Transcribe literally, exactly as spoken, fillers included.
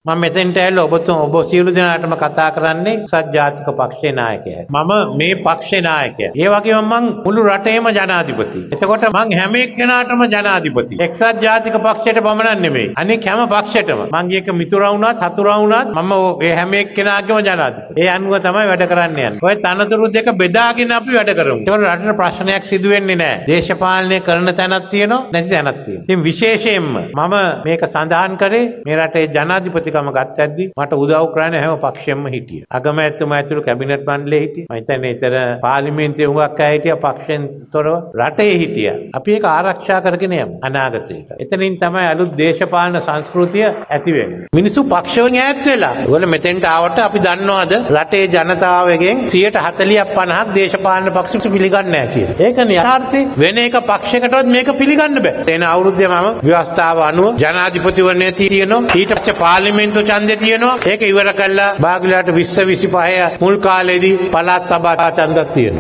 මම මෙතෙන්ට ඇවිල්ලා ඔබතුම ඔබ සියලු දෙනාටම කතා කරන්නේ එක්සත් ජාතික පක්ෂයේ නායකයයි. මම මේ පක්ෂේ නායකයා. ඒ වගේම මං මුළු රටේම ජනාධිපති. එතකොට මං හැම එක්කෙනාටම ජනාධිපති. එක්සත් ජාතික පක්ෂයට පමණක් නෙමෙයි. අනික හැම පක්ෂයටම. මං එක මිතුරා වුණත් හතුරා වුණත් මම ඒ හැම එක්කෙනාගේම ජනාධිපති. ඒ අනුව තමයි වැඩ කරන්න යන්නේ. ඔය තනතුරු දෙක බෙදාගෙන අපි වැඩ කරමු. ඒතකොට රටේ ප්‍රශ්නයක් සිදු වෙන්නේ නැහැ. දේශපාලනය කරන තැනක් තියෙනවා නැති තැනක් තියෙනවා. ඉතින් විශේෂයෙන්ම මම මේක සඳහන් කරේ මේ රටේ ජනාධිපතිකම ගත්තැද්දි මට උදව් කරන්න හැම පක්ෂෙම හිටියා. අගමැතිතුමා ඇතුළු කැබිනට් මණ්ඩලයේ හිටියා. මම හිතන්නේ ඊතර පාර්ලිමේන්තුවේ හුඟක් අය හිටියා පක්ෂෙන් තොරව රටේ හිටියා. අපි ඒක ආරක්ෂා කරගෙන යමු අනාගතයට. එතනින් තමයි අලුත් දේශපාලන සංස්කෘතිය ඇති වෙන්නේ. මිනිස්සු පක්ෂ වලින් ඈත් වෙලා. ඒගොල්ලෝ මෙතෙන්ට ආවට අපි දන්නවද රටේ ජනතාවගෙන් සියයට හතළියක් පනහක් දේශපාලන පක්ෂ පිළිගන්නේ නැහැ කියලා. ඒකනේ යථාර්ථය. වෙන එක පක්ෂයකටවත් මේක පිළිගන්න බෑ. එන අවුරුද්දේ මම ව්‍යවස්ථාව අනුව ජනාධිපතිවරණය තියෙනවා. ඊට පස්සේ පාර්ලිමේන්තු ඡන්දේ තියෙනවා. ඒක ඉවර කළා බාගලට විස්ස විසිපහ මුල් කාලේදී පළාත් සභා ඡන්දක් තියෙනවා.